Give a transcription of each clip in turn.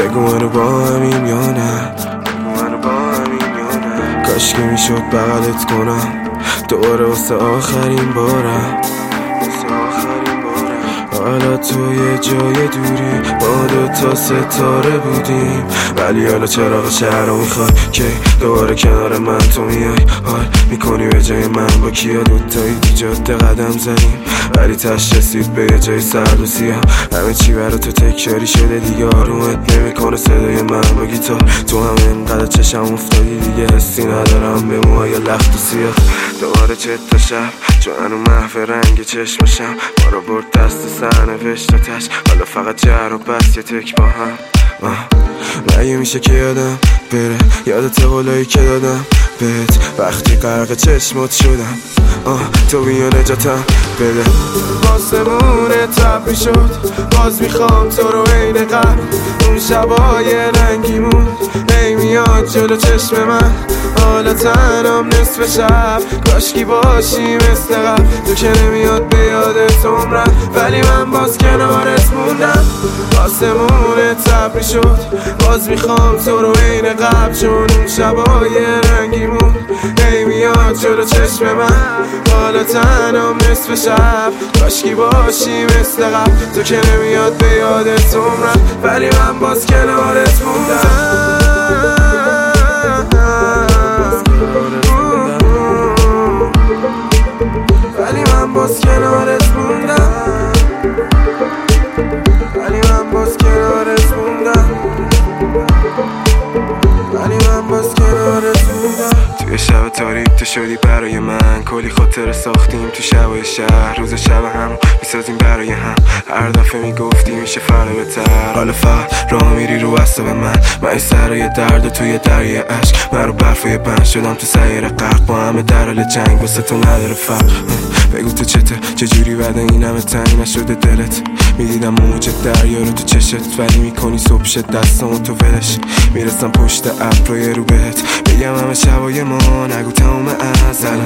بگو منو با همیم یا نه، کاش که میشد بغلت کنم دوباره واسه آخرین بارم. حالا تو یه جای دوری ما 2 ستاره بودیم، ولی حالا چراغ شهر رو میخوای که دوباره کنار من تو میای. حال میکنی به جای من با کیا دوتایی تو جاده قدم زنیم، ولی تش رسید به یه جای سرد و سیاه. همه چی برا تو تکراری شده دیگه، آرومت نمیکنه صدای من با گیتار. تو هم اینقدر چشم افتادی دیگه، حسی ندارم به موهای لخت و سیاه. دوباره چت شب چون هنو محو رنگ چشمشم ما رو برد دست سرنوشتتش، حالا فقط جر و بس یه تک با هم. مگه میشه که یادم بره یادت قولایی که دادم بهت وقتی غرق چشمات شدم؟ تو بیا نجاتم بده. آسمون تبری شد باز میخوام تو رو عین قبل، اون شبای رنگیمون هی میاد جلو چشم من. حالا تنم نصف شب کاشکی باشی مثل قبل، تو که نمیاد به یادت عمرم ولی من باز کنارت موندم. آسمون تبری شد باز میخوام تو رو عین قبل، چون اون شبای رنگیمون هی میاد جلو چشم من. حالا تنم نصف شب کاشکی باشی مثل قبل، تو که نمیاد به یادت عمرم ولی من باز کنارت موندم. ولی من باز کنارت موندم، ولی من باز کنارت موندم، ولی من باز کنارت موندم. توی شب تاریک تو شدی برای من، کلی خاطر ساختیم تو شبای شهر، روز شب هم میسازیم برای هم. هر دفعه میگفتی میشه فردا بهتر، حالا فقط راه میری رو اعصاب من این سرای درد و توی دریای عشق. من رو برفای بند شدم تو سیر غرق، با همه در حال جنگ واسه تو نداره فرق. بگو تو چجوری بعد این همه تنگ نشده دلت؟ میدیدم موج دریا رو تو چشت، ولی میکنی صبح شد دستامو تو ولش. میرسم پشت ابر رو بهت بگم همه شبای ما نگو تمام ازل،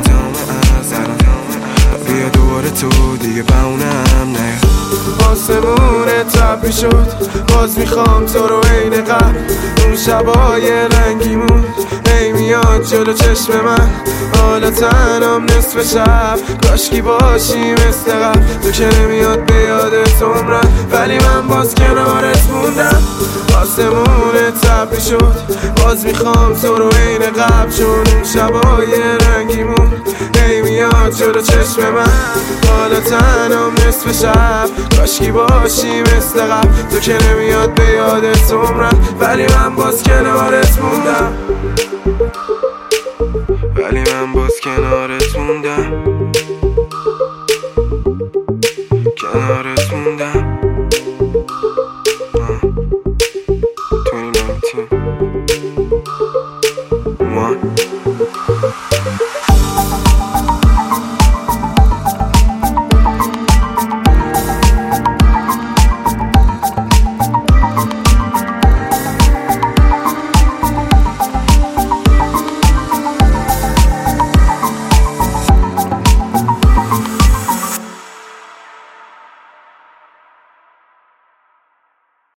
بیا دوباره تو دیگه بمونم نه. آسمون تبری شد باز میخوام تو رو عین قبل، اون شبای رنگیمون هی میاد جلو چشم من. حالا تنم نصف شب کاشکی باشی مثل قبل، تو که نمیاد به یادت عمرم ولی من باز کنارت موندم. آسمون تبری شد باز میخوام تو رو عین قبل، چون اون شبای رنگیمون هی میاد جلو چشم من. حالا تنم نصف شب کاشکی باشی مثل قبل، تو که نمیاد به یادت عمرم ولی من باز کنارت موندم، ولی من باز کنارت موندم، کنارت